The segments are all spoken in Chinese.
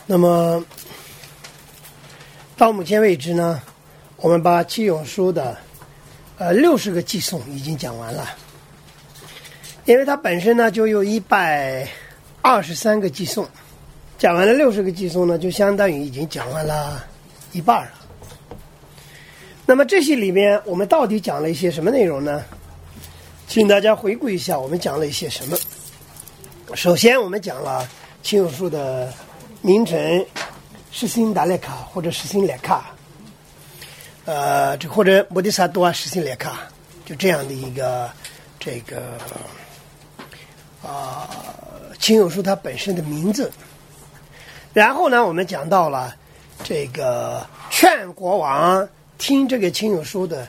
那么到目前为止呢，我们把齐永书的60个寄送已经讲完了，因为它本身呢就有123个寄送，讲完了60个寄送呢，就相当于已经讲完了一半了。那么这些里面我们到底讲了一些什么内容呢？请大家回顾一下我们讲了一些什么。首先我们讲了齐永书的名称是辛达列卡或者是辛列卡，或者摩迪萨多啊是辛列卡，就这样的一个齐永书它本身的名字。然后呢，我们讲到了这个劝国王听这个齐永书的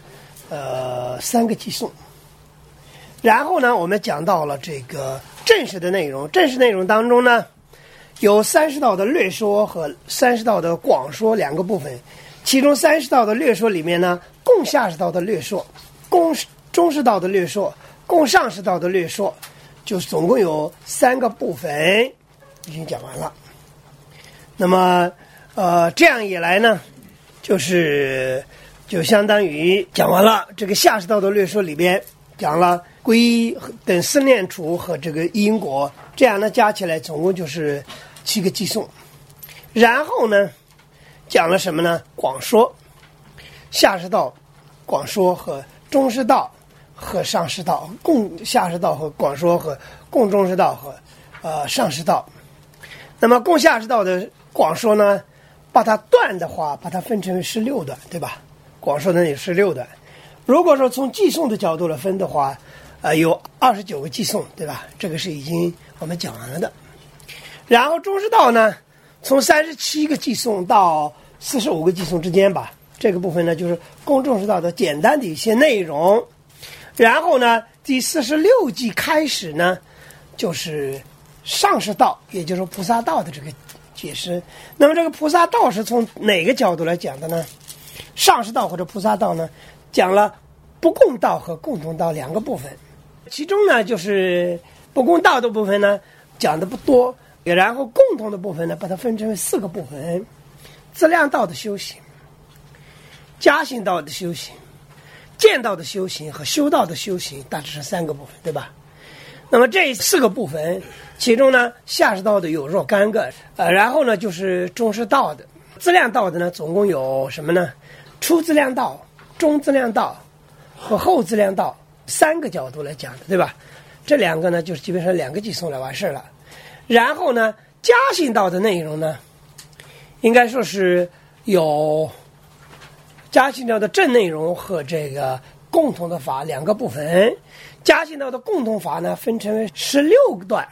3个寄送。然后呢，我们讲到了这个正式的内容。正式内容当中呢，有30道的略说和30道的广说2个部分。其中30道的略说里面呢，共下士道的略说，共中士道的略说，共上士道的略说，就总共有3个部分已经讲完了。那么这样一来呢，就相当于讲完了这个下士道的略说里边讲了皈依等4念处和这个因果，这样呢加起来总共就是7个寄送。然后呢讲了什么呢？广说，下士道广说和中士道和上士道，共下士道和广说和共中士道和上士道。那么共下士道的广说呢，把它段的话，把它分成为16段，对吧？广说的那16段。如果说从寄送的角度来分的话，有29个寄送，对吧？这个是已经我们讲完了的。然后中士道呢，从37个寄送到45个寄送之间吧，这个部分呢就是共中士道的简单的一些内容。然后呢，第46季开始呢，就是上士道，也就是菩萨道的这个解释。那么这个菩萨道是从哪个角度来讲的呢？上士道或者菩萨道呢，讲了不共道和共同道2个部分。其中呢，就是不共道的部分呢讲的不多，然后共同的部分呢把它分成为4个部分：资粮道的修行、加行道的修行、见道的修行和修道的修行，大致是3个部分，对吧？那么这4个部分，其中呢下士道的有若干个，然后呢就是中士道的。资粮道的呢总共有什么呢？初资粮道、中资粮道和后资粮道3个角度来讲的，对吧？这2个呢就是基本上2个寄送来完事了。然后呢加行道的内容呢，应该说是有加行道的正内容和这个共同的法2个部分。加行道的共同法呢分成为16段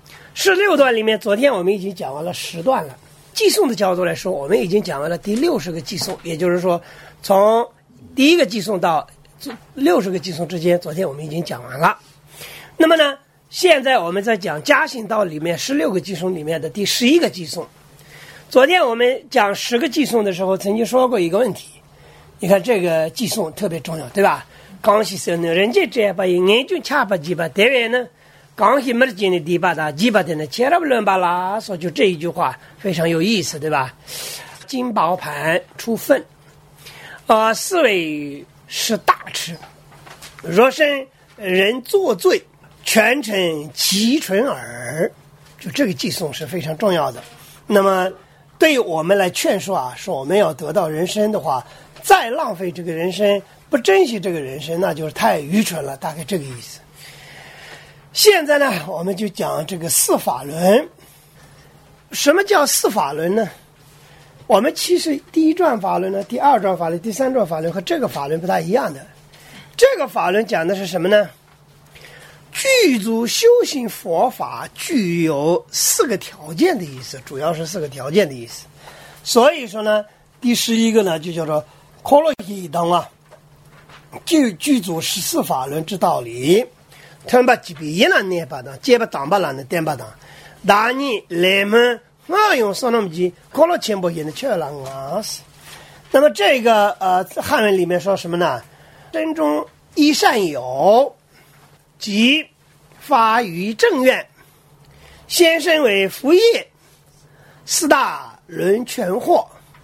，16段里面昨天我们已经讲完了10段了。寄送的角度来说，我们已经讲完了第60个寄送，也就是说从第1个寄送到60个寄送之间，昨天我们已经讲完了。那么呢，现在我们在讲加行道里面16个寄送里面的第11个寄送。昨天我们讲10个寄送的时候曾经说过一个问题，你看这个寄送特别重要，对吧？刚西生呢，人家这样把眼睛掐把鸡巴，对外呢刚西没见的第八大鸡巴的呢，切了不伦巴拉，说就这一句话非常有意思，对吧？金宝盘出粪，4位是大吃，若生人作罪，全程其纯耳，就这个寄送是非常重要的。那么对于我们来劝说啊，说我们要得到人生的话，再浪费这个人生，不珍惜这个人生，那就是太愚蠢了，大概这个意思。现在呢，我们就讲这个4法轮。什么叫4法轮呢？我们其实第1转法轮呢、第2转法轮、第3转法轮和这个法轮不大一样的。这个法轮讲的是什么呢？具足修行佛法具有4个条件的意思，主要是4个条件的意思。所以说呢，第11个呢就叫做可罗希当啊，具足14法轮之道理。吞把几笔一难捏巴当，接把当把烂的颠把当，大你来门用说那么几，可罗前不也能确了啊是。那么这个汉文里面说什么呢？真中一善有，即发于正愿，先生为福业， 四大轮全获。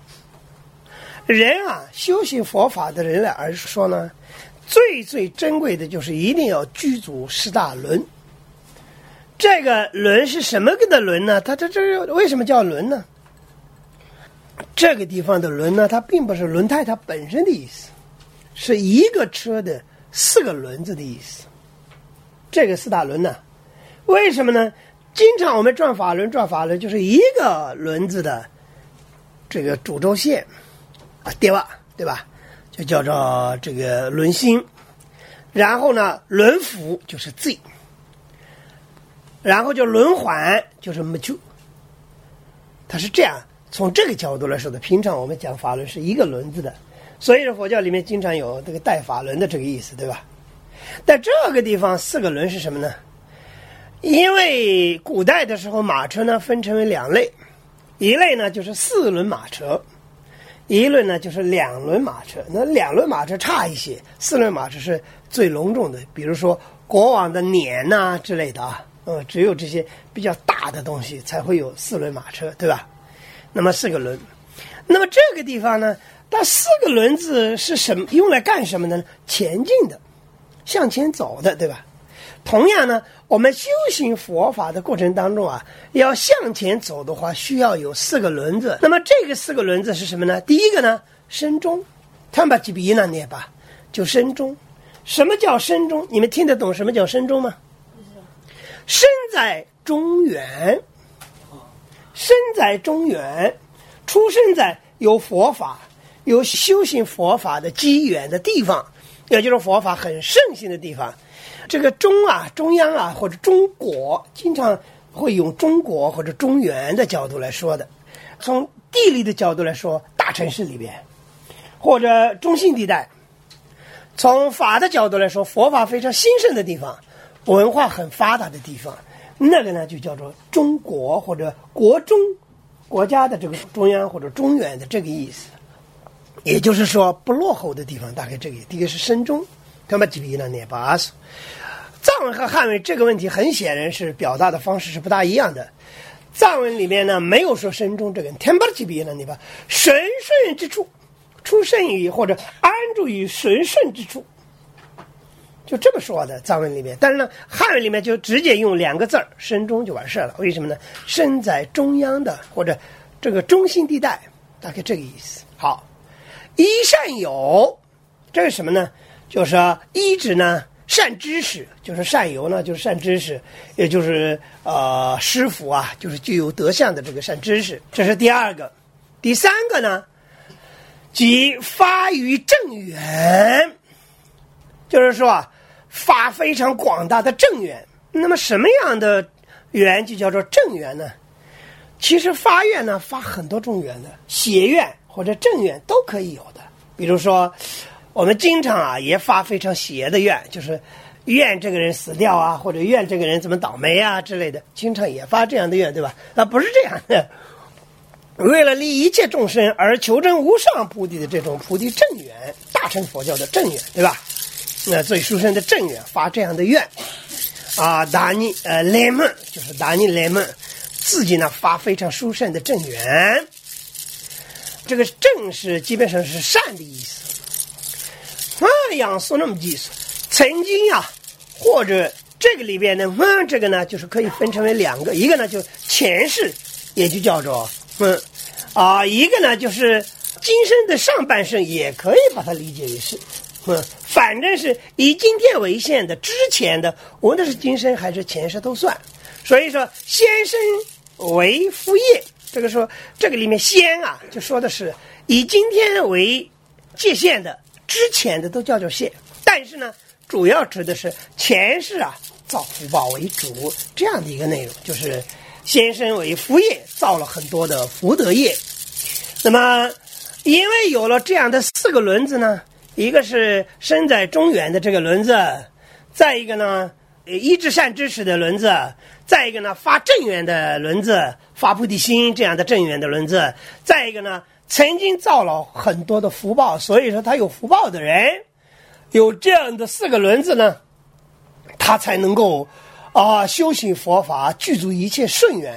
人啊，修行佛法的人来而说呢，最最珍贵的就是一定要具足四大轮。这个轮是什么的轮呢？它这为什么叫轮呢？这个地方的轮呢，它并不是轮胎它本身的意思，是一个车的4个轮子的意思。这个四大轮呢，为什么呢？经常我们转法轮就是一个轮子的这个主轴线啊，对吧？就叫做这个轮心。然后呢，轮辐就是 Z， 然后就轮环就是 M2。它是这样，从这个角度来说的。平常我们讲法轮是一个轮子的，所以说佛教里面经常有这个带法轮的这个意思，对吧？但这个地方4个轮是什么呢？因为古代的时候马车呢分成为2类，一类呢就是4轮马车，一类呢就是2轮马车。那2轮马车差一些，4轮马车是最隆重的，比如说国王的辇呐之类的啊，只有这些比较大的东西才会有4轮马车，对吧？那么4个轮，那么这个地方呢，它4个轮子是什么用来干什么的呢？前进的，向前走的，对吧？同样呢，我们修行佛法的过程当中啊，要向前走的话，需要有4个轮子。那么这个4个轮子是什么呢？第一个呢，身中，他把几笔呢念吧，就身中。什么叫身中？你们听得懂什么叫身中吗？身在中原，身在中原，出生在有佛法、有修行佛法的机缘的地方，也就是佛法很盛行的地方。这个中央啊，或者中国，经常会用中国或者中原的角度来说的。从地理的角度来说，大城市里边，或者中心地带。从法的角度来说，佛法非常兴盛的地方，文化很发达的地方，那个呢就叫做中国或者国中，国家的这个中央或者中原的这个意思。也就是说不落后的地方，大概这个。第一个是身中，他们几笔呢念巴苏。藏文和汉文这个问题很显然是表达的方式是不大一样的。藏文里面呢没有说身中这个，天巴几笔呢你把神顺之处，出生于或者安住于神顺之处，就这么说的藏文里面。但是呢，汉文里面就直接用2个字身中就完事了。为什么呢？身在中央的或者这个中心地带，大概这个意思。好，一善友，这是什么呢？就是一指呢善知识，就是善友呢就是善知识，也就是师傅啊，就是具有德相的这个善知识。这是第2个。第3个呢，即发于正缘，就是说啊，发非常广大的正缘。那么什么样的缘就叫做正缘呢？其实发愿呢，发很多种缘的，邪愿或者正愿都可以有的。比如说我们经常啊也发非常邪的愿，就是愿这个人死掉啊，或者愿这个人怎么倒霉啊之类的，经常也发这样的愿，对吧？那不是这样的，为了利一切众生而求证无上菩提的这种菩提正缘，大乘佛教的正缘，对吧？那最殊胜的正缘，发这样的愿啊，达尼雷蒙就是达尼雷蒙，自己呢发非常殊胜的正缘。这个正是基本上是善的意思。养素那么技术，曾经啊，或者这个里边呢，这个呢就是可以分成为2个，一个呢就前世，也就叫做一个呢就是今生的上半生，也可以把它理解为是反正是以今天为限的之前的，无论是今生还是前世都算。所以说先生为父业，这个说这个里面先啊就说的是以今天为界限的，之前的都叫做现，但是呢主要指的是前世啊造福报为主，这样的一个内容，就是先生为福业，造了很多的福德业。那么因为有了这样的4个轮子呢，一个是身在中原的这个轮子，再一个呢一至善知识的轮子，再一个呢发正缘的轮子，发菩提心这样的正缘的轮子，再一个呢曾经造了很多的福报，所以说他有福报的人，有这样的4个轮子呢，他才能够修行佛法，具足一切顺缘，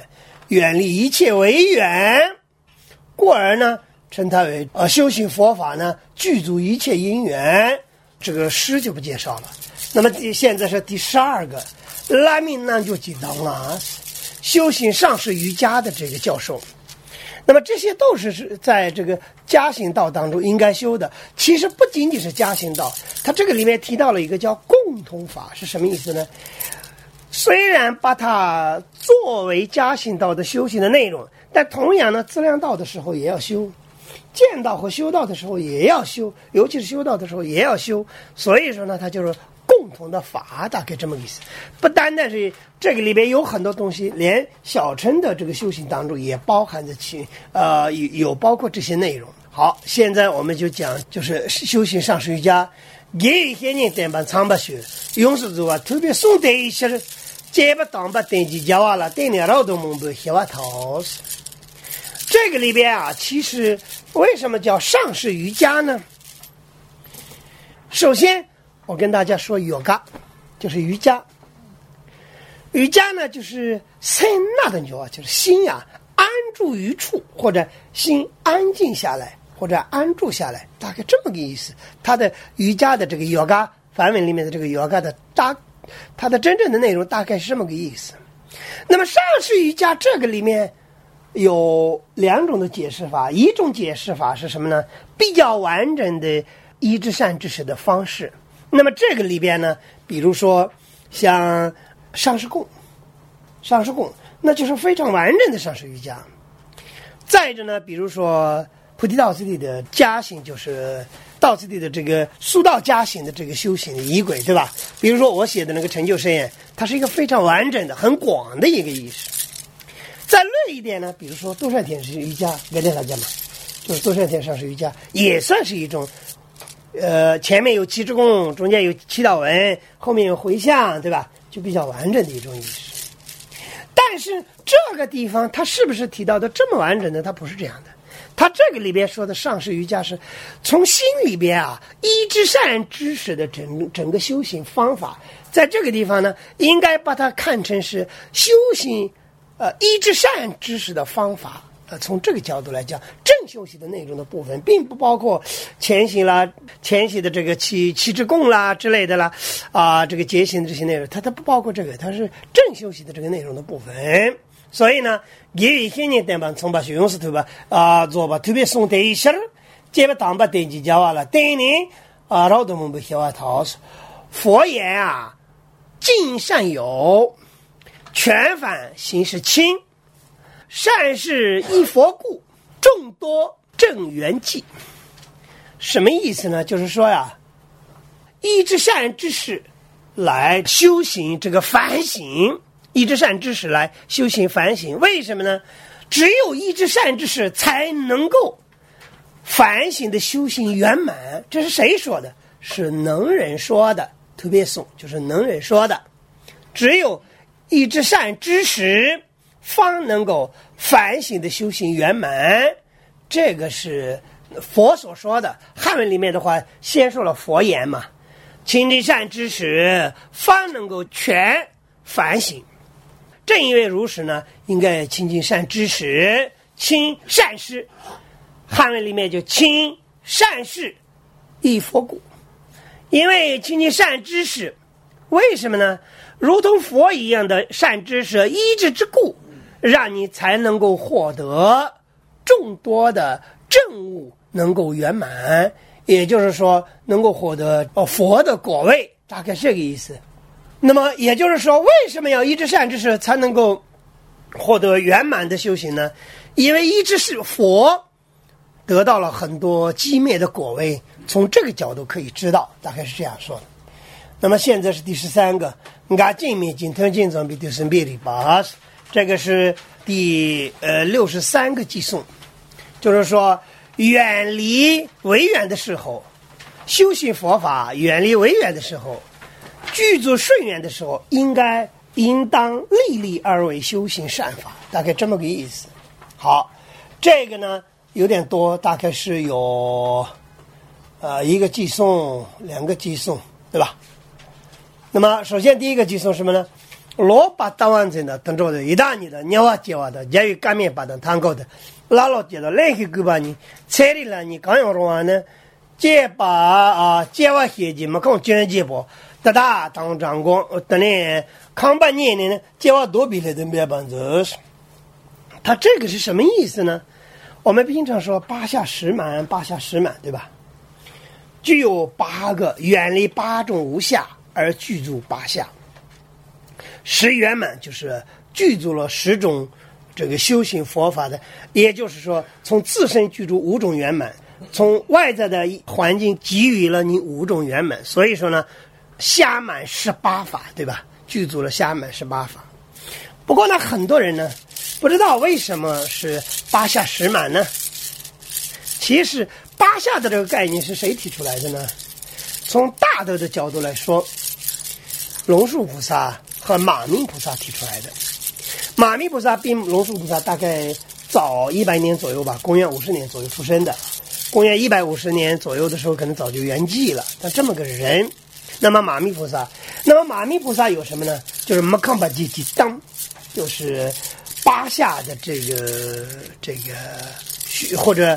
远离一切违远，故而呢称它为修行佛法呢具足一切因缘。这个诗就不介绍了。那么现在是第12个拉米那就吉当了，修行上师瑜伽的这个教授。那么这些都是在这个加行道当中应该修的。其实不仅仅是加行道，它这个里面提到了一个叫共同法，是什么意思呢？虽然把它作为加行道的修行的内容，但同样呢资粮道的时候也要修，见道和修道的时候也要修，尤其是修道的时候也要修。所以说呢它就是共同的法，大概这么个意思。不单单是这个里边有很多东西，连小乘的这个修行当中也包含着有包括这些内容。好，现在我们就讲就是修行上师瑜伽。给一些人等把长把学用是做特别送的一些这把当把等级教完了等你劳动梦不写完套。这个里边啊，其实为什么叫上师瑜伽呢？首先我跟大家说yoga就是瑜伽。瑜伽呢就是森那的牛啊，就是心啊安住于处，或者心安静下来，或者安住下来，大概这么个意思。它的瑜伽的这个yoga梵文里面的这个yoga的它的真正的内容大概是这么个意思。那么上师瑜伽这个里面有2种的解释法，一种解释法是什么呢？比较完整的依止善知识的方式。那么这个里边呢，比如说像上师供，那就是非常完整的上师瑜伽。再者呢，比如说菩提道次第的加行，就是道次第的这个速道加行的这个修行的仪轨，对吧？比如说我写的那个成就誓言，它是一个非常完整的很广的一个意识。再略一点呢，比如说多善天师瑜伽，跟大家嘛，就是多善天上师瑜伽也算是一种前面有七支供，中间有祈祷文，后面有回向，对吧？就比较完整的一种仪式。但是这个地方它是不是提到的这么完整的？它不是这样的。它这个里边说的上师瑜伽是从心里边啊依止善知识的整个修行方法，在这个地方呢应该把它看成是修行依止善知识的方法。从这个角度来讲，正修行的内容的部分并不包括前行的这个七支供啦之类的啦这个结行的这些内容，它不包括这个，它是正修行的这个内容的部分。所以呢给一些人等把从把学用是头吧做吧特别送的一些这把当把等级教完了等你劳动梦不写完套。佛言啊尽善有，全反行是轻，善事依佛故，众多正缘际。什么意思呢？就是说呀，依止善知识来修行这个反省，依止善知识来修行反省。为什么呢？只有依止善知识才能够反省的修行圆满。这是谁说的？是能人说的，特别颂就是能人说的。只有依止善知识方能够反省的修行圆满，这个是佛所说的。汉文里面的话先说了佛言嘛，亲近善知识方能够全反省。正因为如此呢，应该亲近善知识，亲善事。汉文里面就亲善事依佛故。因为亲近善知识，为什么呢？如同佛一样的善知识依止之故，让你才能够获得众多的正悟，能够圆满，也就是说能够获得佛的果位，大概这个意思。那么也就是说，为什么要依止善知识才能够获得圆满的修行呢？因为依止是佛得到了很多机灭的果位，从这个角度可以知道，大概是这样说的。那么现在是第13个，俺净灭净吞净总比丢生别离巴，这个是第63个偈颂，就是说远离违远的时候，修行佛法远离违远的时候，具足顺缘的时候，应当立力而为修行善法，大概这么个意思。好，这个呢有点多，大概是有一个偈颂，2个偈颂，对吧？那么首先第一个偈颂什么呢？ 老把当完子呢，等着的，一大年的，年娃节娃的，也有干面把等汤搞的，拉老节的，来去给把你彩礼了，你刚要说完呢，节把节娃写的没空捐节包，大大当长官，等呢康半年呢，节娃多比来的没办子。他这个是什么意思呢？我们平常说八下十满，八下十满，对吧？具有8个，远离8种无暇而具足8下。10圆满就是具足了10种这个修行佛法的，也就是说从自身具足5种圆满，从外在的环境给予了你5种圆满，所以说呢，暇满18法，对吧？具足了暇满18法。不过呢，很多人呢不知道为什么是8下10满呢？其实8下的这个概念是谁提出来的呢？从大德的角度来说，龙树菩萨和马明菩萨提出来的。马明菩萨比龙树菩萨大概早100年左右吧，公元50年左右出生的。公元150年左右的时候，可能早就圆寂了。但这么个人，那么马明菩萨有什么呢？就是没康巴吉吉当，就是8下的这个或者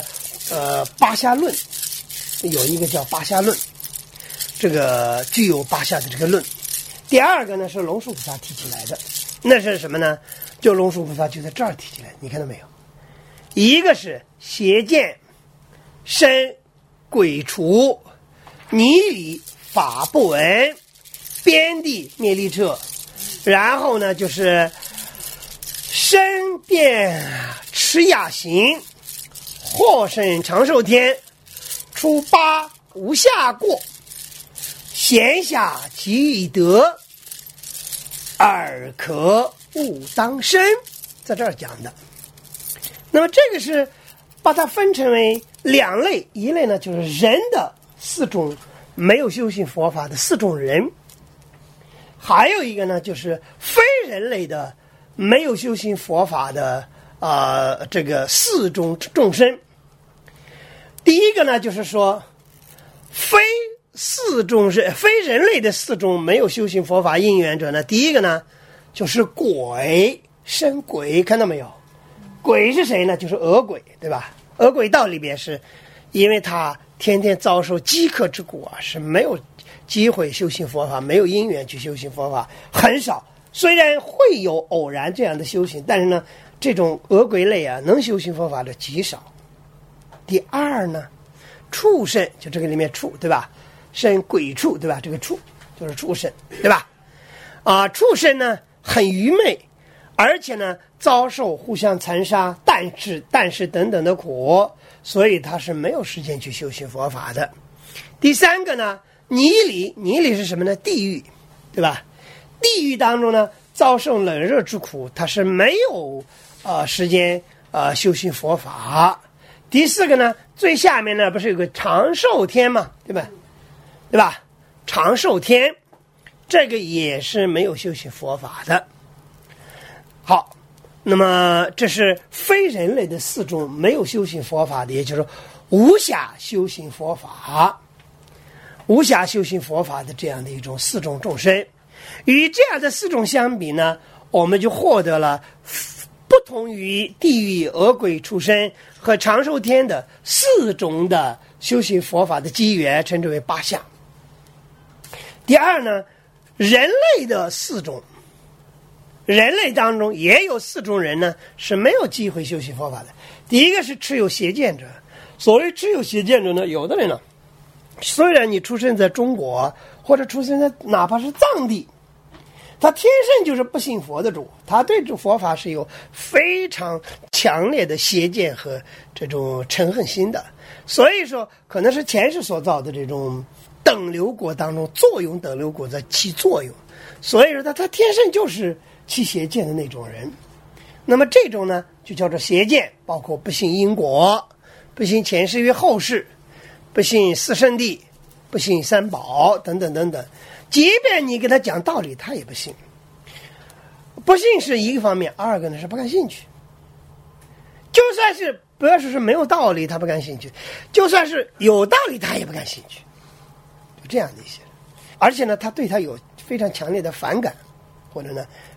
8下论，有一个叫8下论，这个具有8下的这个论。第二个呢是龙树菩萨提起来的，那是什么呢？就龙树菩萨就在这儿提起来，你看到没有？一个是邪见、身、鬼除、泥里法不闻、边地灭力彻，然后呢就是身变持雅行，获胜长寿天，出8无暇过，闲暇即得，尔可勿当身，在这儿讲的。那么这个是把它分成为2类，一类呢就是人的4种没有修行佛法的4种人，还有一个呢就是非人类的没有修行佛法的这个4种众生。第一个呢就是说非人类的4种没有修行佛法因缘者呢，第一个呢就是鬼，生鬼，看到没有？鬼是谁呢？就是恶鬼，对吧？恶鬼道里边是因为他天天遭受饥渴之苦是没有机会修行佛法，没有因缘去修行佛法，很少。虽然会有偶然这样的修行，但是呢，这种恶鬼类能修行佛法的极少。第二呢，畜生，就这个里面畜，对吧？生鬼畜，对吧？这个畜就是畜生，对吧？畜生呢很愚昧，而且呢遭受互相残杀、但是等等的苦，所以他是没有时间去修行佛法的。第三个呢，泥里是什么呢？地狱，对吧？地狱当中呢遭受冷热之苦，他是没有时间修行佛法。第四个呢，最下面呢不是有个长寿天嘛，对吧？长寿天这个也是没有修行佛法的。好，那么这是非人类的4种没有修行佛法的，也就是无暇修行佛法，无暇修行佛法的这样的一种4种众生。与这样的4种相比呢，我们就获得了不同于地狱、恶鬼、畜生和长寿天的4种的修行佛法的机缘，称之为8相。第二呢，人类的4种，人类当中也有4种人呢是没有机会修行佛法的。第一个是持有邪见者。所谓持有邪见者呢，有的人呢，虽然你出生在中国或者出生在哪怕是藏地，他天生就是不信佛的主，他对这佛法是有非常强烈的邪见和这种嗔恨心的。所以说可能是前世所造的这种等流果当中作用，等流果在起作用，所以说他天生就是起邪见的那种人。那么这种呢就叫做邪见，包括不信因果，不信前世与后世，不信四圣谛，不信三宝等等等等。即便你给他讲道理，他也不信。不信是一个方面，二个呢是不感兴趣。就算是不要说是没有道理他不感兴趣，就算是有道理他也不感兴趣，就这样的一些人。而且呢他对他有非常强烈的反感，或者呢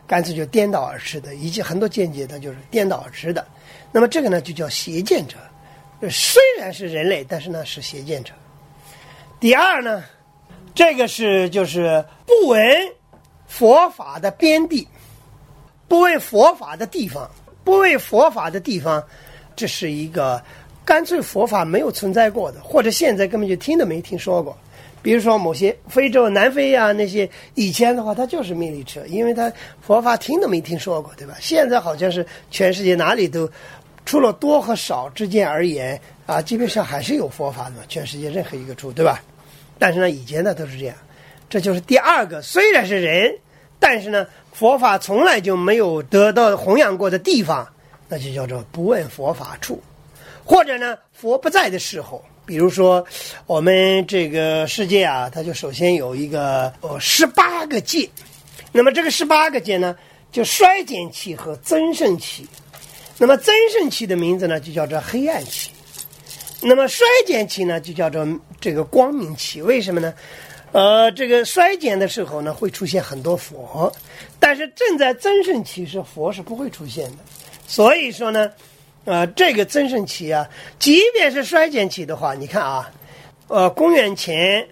干脆就颠倒而驰的，以及很多见解它就是颠倒而驰的。那么这个呢就叫邪见者，虽然是人类，但是呢是邪见者。第二呢，这个就是不闻佛法的边地，不为佛法的地方，不为佛法的地方，这是一个干脆佛法没有存在过的，或者现在根本就听都没听说过。比如说某些非洲南非啊，那些以前的话它就是灭力车，因为它佛法听都没听说过，对吧？现在好像是全世界哪里都除了多和少之间而言啊，基本上还是有佛法的嘛，全世界任何一个处，对吧？但是呢以前呢都是这样。这就是第二个，虽然是人，但是呢佛法从来就没有得到弘扬过的地方，那就叫做不问佛法处。或者呢佛不在的时候，比如说我们这个世界啊，它就首先有一个18个界，那么这个18个界呢就衰减期和增盛期。那么增盛期的名字呢就叫做黑暗期，那么衰减期呢就叫做这个光明期。为什么呢？这个衰减的时候呢会出现很多佛，但是正在增盛期时佛是不会出现的。所以说呢这个增盛期啊，即便是衰减期的话，你看啊，公元前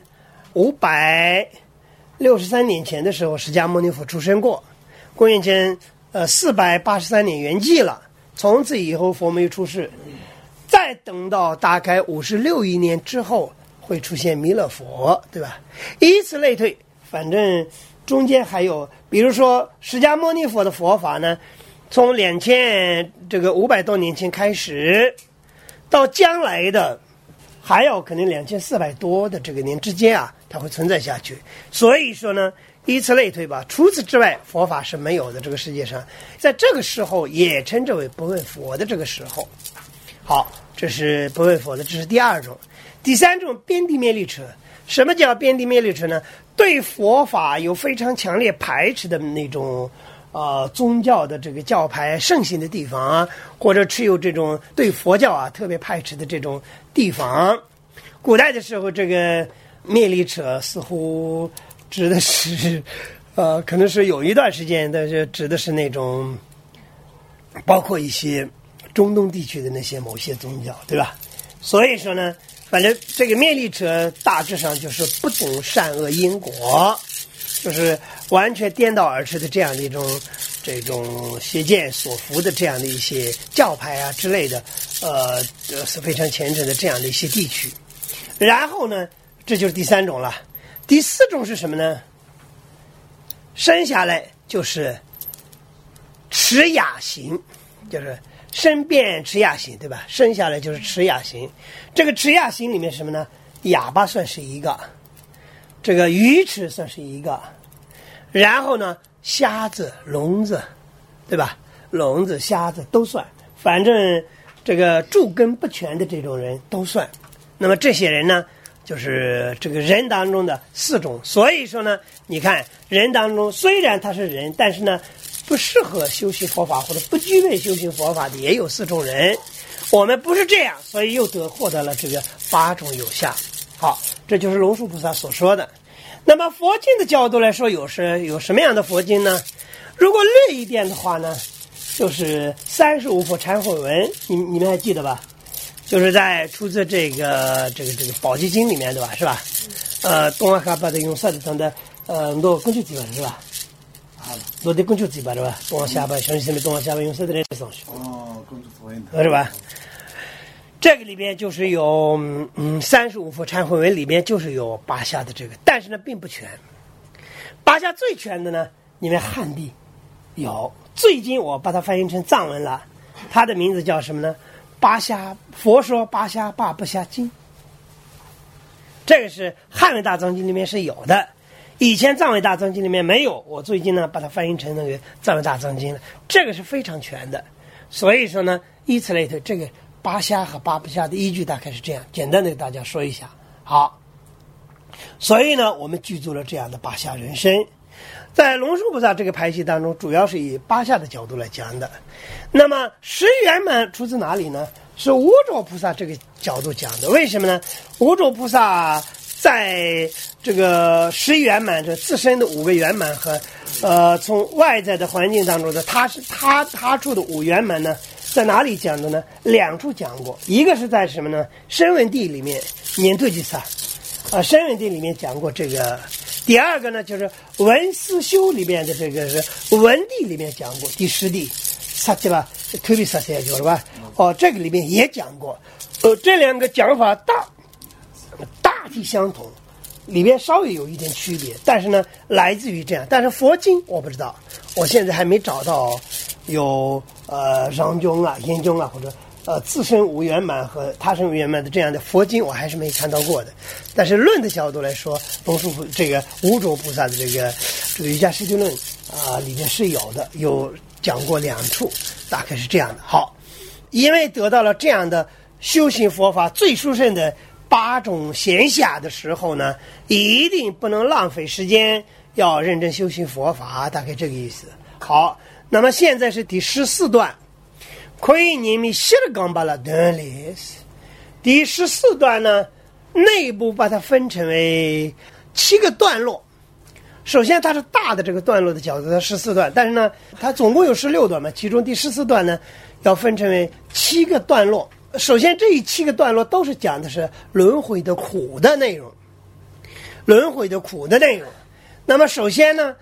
563年前的时候，释迦牟尼佛出生过，公元前483年圆寂了，从此以后佛没有出世，再等到大概56亿年之后会出现弥勒佛，对吧？以此类推，反正中间还有，比如说释迦牟尼佛的佛法呢，从500多年前开始，到将来的还有可能2400多的这个年之间啊，它会存在下去。所以说呢，以此类推吧，除此之外佛法是没有的。这个世界上在这个时候也称之为不问佛的这个时候。好，这是不问佛的，这是第二种。第三种边地灭力车。什么叫边地灭力车呢？对佛法有非常强烈排斥的那种宗教的这个教派盛行的地方啊，或者持有这种对佛教啊特别排斥的这种地方。古代的时候，这个灭力者似乎指的是可能是有一段时间的，就指的是那种包括一些中东地区的那些某些宗教，对吧？所以说呢，反正这个灭力者大致上就是不懂善恶因果，就是完全颠倒而驰的这样的一种这种邪见所服的这样的一些教派啊之类的，是非常虔诚的这样的一些地区。然后呢，这就是第三种了。第四种是什么呢？生下来就是持哑行，就是身变持哑行，对吧？生下来就是持哑行。这个持哑行里面什么呢？哑巴算是一个，这个愚痴算是一个，然后呢瞎子聋子，对吧？聋子瞎子都算，反正这个诸根不全的这种人都算。那么这些人呢，就是这个人当中的4种。所以说呢，你看人当中虽然他是人，但是呢不适合修行佛法或者不具备修行佛法的也有4种人。我们不是这样，所以又获得了这个8种有相。好，这就是龙树菩萨所说的。那么佛经的角度来说，有什么样的佛经呢？如果略一点的话呢，就是35佛忏悔文，你们还记得吧？就是在出自这个宝积经里面，对吧？是吧？东阿卡巴的用色的等的诺根据基本是吧？诺的根据基本是吧？东阿下巴相信东阿下巴用色的人上去。根据佛音是吧？这个里边就是有35佛忏悔文里边就是有8下的这个，但是呢并不全。8下最全的呢，你们汉地有，最近我把它翻译成藏文了，它的名字叫什么呢？8下佛说8下八不下经，这个是汉文大藏经里面是有的，以前藏文大藏经里面没有，我最近呢把它翻译成那个藏文大藏经了，这个是非常全的。所以说呢，以此类推，这个8下和8不下的依据大概是这样，简单的给大家说一下。好，所以呢我们记住了这样的8下人生。在龙树菩萨这个排系当中，主要是以8下的角度来讲的。那么十圆满出自哪里呢？是无着菩萨这个角度讲的。为什么呢？无着菩萨在这个十圆满这自身的5个圆满和从外在的环境当中的他处的5圆满呢，在哪里讲的呢？2处讲过，一个是在什么呢？声闻地里面年对吉萨声闻地里面讲过这个。第二个呢，就是文思修里面的这个是文地里面讲过，第10地萨对吧？推比萨塞有了吧？这个里面也讲过。这2个讲法大体相同，里边稍微有一点区别，但是呢，来自于这样。但是佛经我不知道，我现在还没找到有让中啊、研中啊或者自身5圆满和他身5圆满的这样的佛经，我还是没看到过的。但是论的角度来说，龙树这个五种菩萨的这个瑜伽师地论里面是有的，有讲过2处，大概是这样的。好，因为得到了这样的修行佛法最殊胜的8种闲暇的时候呢，一定不能浪费时间，要认真修行佛法，大概这个意思。好，那么现在是第14段。第14段呢，内部把它分成为7个段落。首先它是大的这个段落的角度，它14段，但是呢它总共有16段嘛，其中第14段呢要分成为7个段落。首先这7个段落都是讲的是轮回的苦的内容，那么首先呢，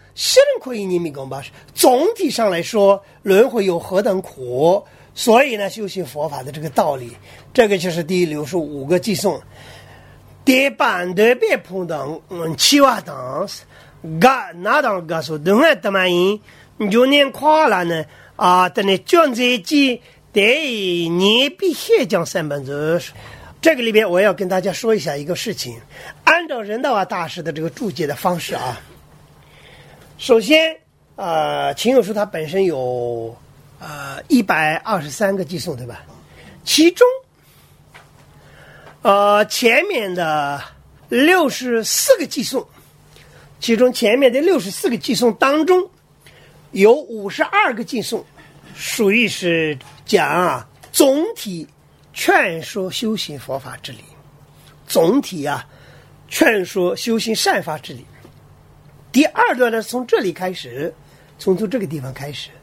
总体上来说轮回有何等苦，所以呢修行佛法的这个道理，这个就是第65个偈颂。第半段别碰到七瓦当拿当个说等下怎么样你就念夸了呢等你卷这记得你必须讲3本子。这个里边我要跟大家说一下一个事情，按照仁道大师的这个注解的方式首先秦有书他本身有123个偈颂对吧？其中前面的64个偈颂，其中前面的64个偈颂当中有52个偈颂属于是讲总体劝说修行佛法之理，总体劝说修行善法之理。第2段呢，从这里开始，从这个地方开始，